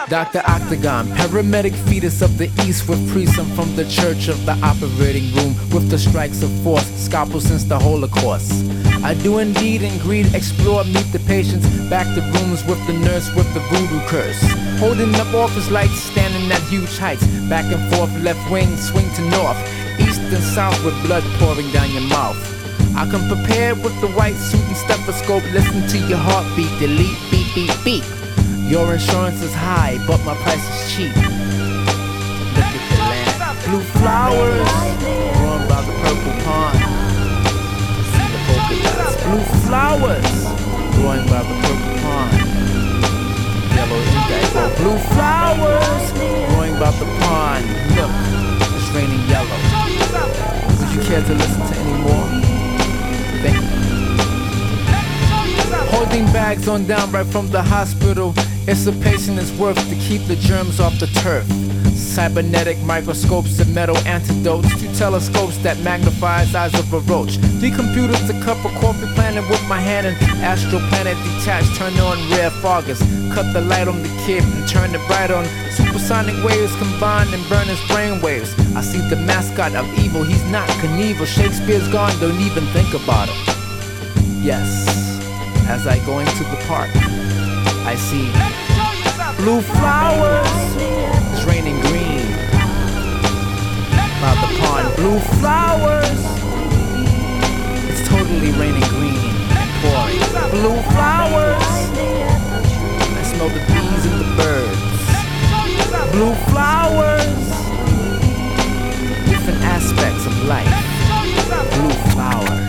Dr. Octagon, paramedic fetus of the east with priests. I'm from the church of the operating room with the strikes of force, scalpel since the Holocaust. I do indeed and greed, explore, meet the patients, back to rooms with the nurse with the voodoo curse. Holding up office lights, standing at huge heights, back and forth, left wing, swing to north, east and south with blood pouring down your mouth. I come prepared with the white suit and stethoscope, listen to your heartbeat, delete, beep, beep, beep. Your insurance is high, but my price is cheap. Look at the land, blue flowers, growing by the purple pond. See the polka dots, blue flowers, growing by the purple pond. Yellow indigo, blue flowers, growing by the pond. Look, it's raining yellow. Would you care to listen to any more? Thank you. Holding bags on down right from the hospital. It's a patient is worth to keep the germs off the turf. Cybernetic microscopes and metal antidotes. 2 telescopes that magnifies eyes of a roach. 3 computers, a cup of coffee planted with my hand, and astral planet detached, turn on rare foggers. Cut the light on the kid and turn it bright on. Supersonic waves combined and burn his brainwaves. I see the mascot of evil, he's not Knievel. Shakespeare's gone, don't even think about him. Yes, as I go into the park, I see blue flowers, it's raining green by the pond. Blue flowers, it's totally raining green and pouring. Blue flowers, I smell the bees and the birds. Blue flowers, different aspects of life. Blue flowers.